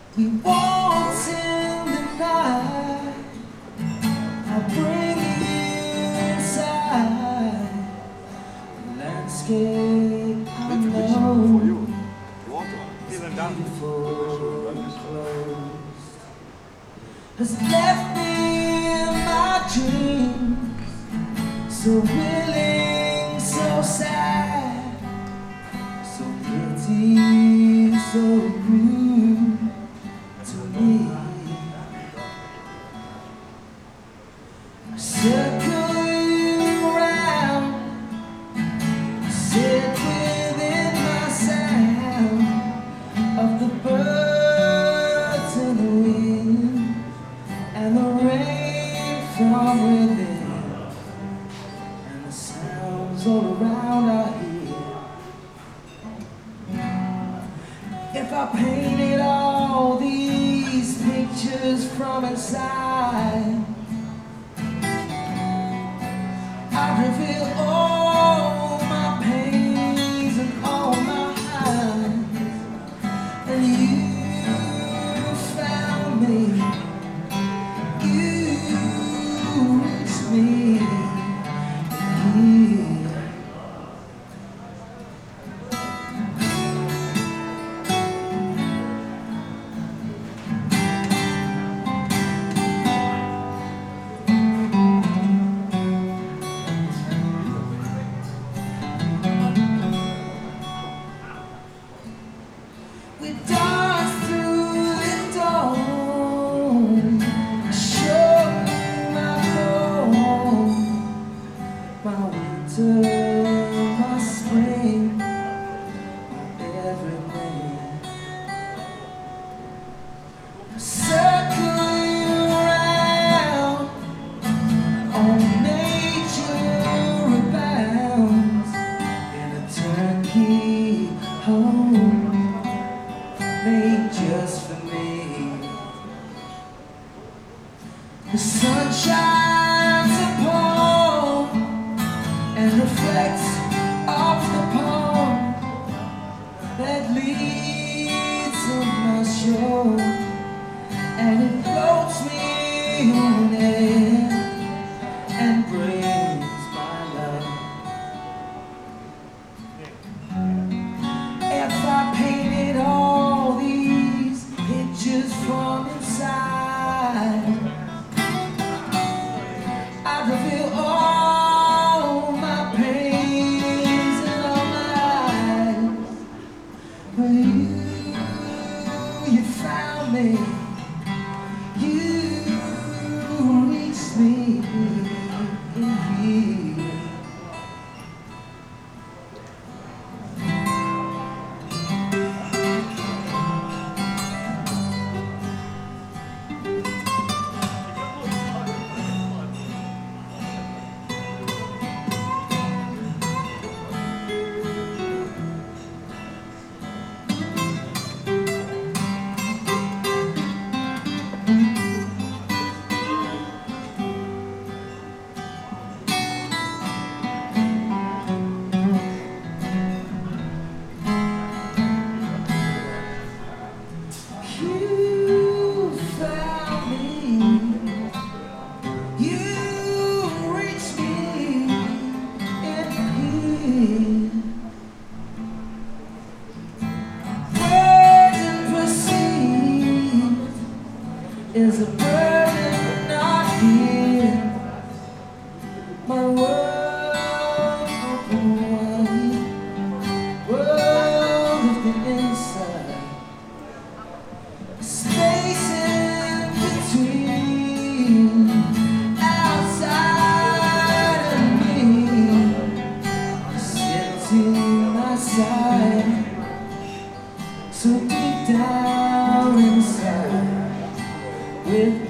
We walked in the night. I'll bring you inside the landscape I know. Beautiful clothes has left me in my dreams, so willing, so sad, so pretty, so rude to me. Circle you around, sit within my sound of the birds and the wind and the rain from within, and the sounds all around I hear. If I painted all these pictures from inside, I'd reveal all my pains and all my highs, and you found me, you reached me here. We danced through the dawn, showed me my fall, my winter, my spring, my everything. Circle you around, on nature abounds in a turnkey home made just for me. The sun shines upon and reflects off the pond that leads to my shore, and it floats me on air and brings my love. If I painted all these pictures from inside, I'd reveal all my pains and all my eyes. But you found me, you reached me in here. You found me, you reached me in here. Burden perceived is a burden not here. My world of the inside, space in between, outside and me, sitting my side, so deep down inside, with